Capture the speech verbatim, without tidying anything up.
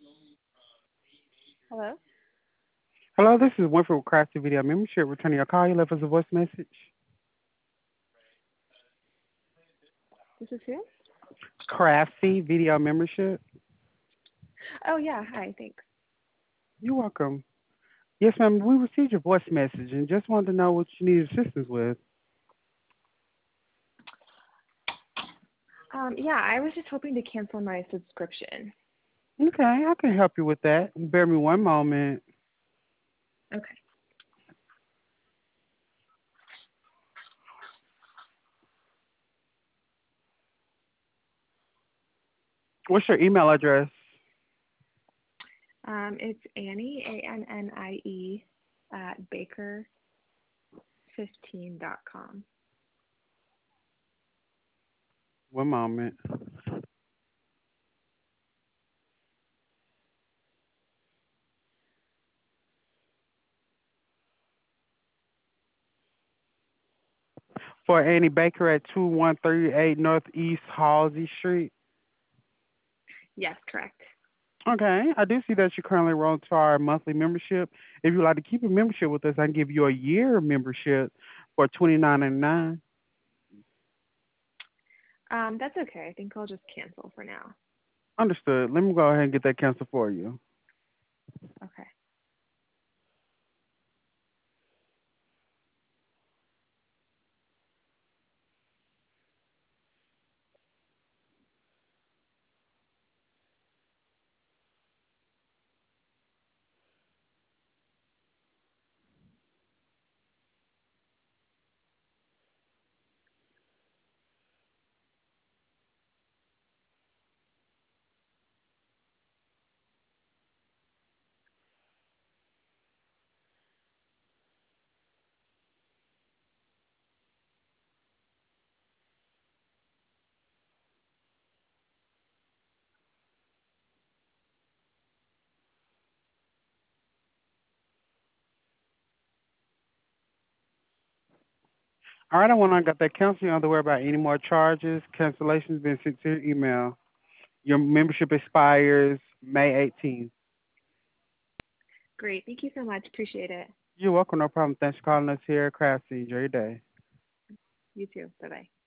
Hello? Hello, this is Winfrey with Crafty Video Membership. Returning your call. You left us a voice message. This is who? Crafty Video Membership. Oh, yeah. Hi. Thanks. You're welcome. Yes, ma'am. We received your voice message and just wanted to know what you need assistance with. Um, yeah, I was just hoping to cancel my subscription. Okay, I can help you with that. Bear me one moment. Okay. What's your email address? Um, it's Annie, A N N I E, at baker fifteen dot com. One moment. For Annie Baker at two one three eight Northeast Halsey Street. Yes, correct. Okay, I do see that you currently enrolled to our monthly membership. If you'd like to keep a membership with us, I can give you a year membership for twenty nine ninety nine. Um, that's okay. I think I'll just cancel for now. Understood. Let me go ahead and get that canceled for you. Okay. All right, I want to get that canceled. You don't have to worry about any more charges. Cancellations been sent to your email. Your membership expires May eighteenth. Great. Thank you so much. Appreciate it. You're welcome. No problem. Thanks for calling us here at Craftsy. Enjoy your day. You too. Bye bye.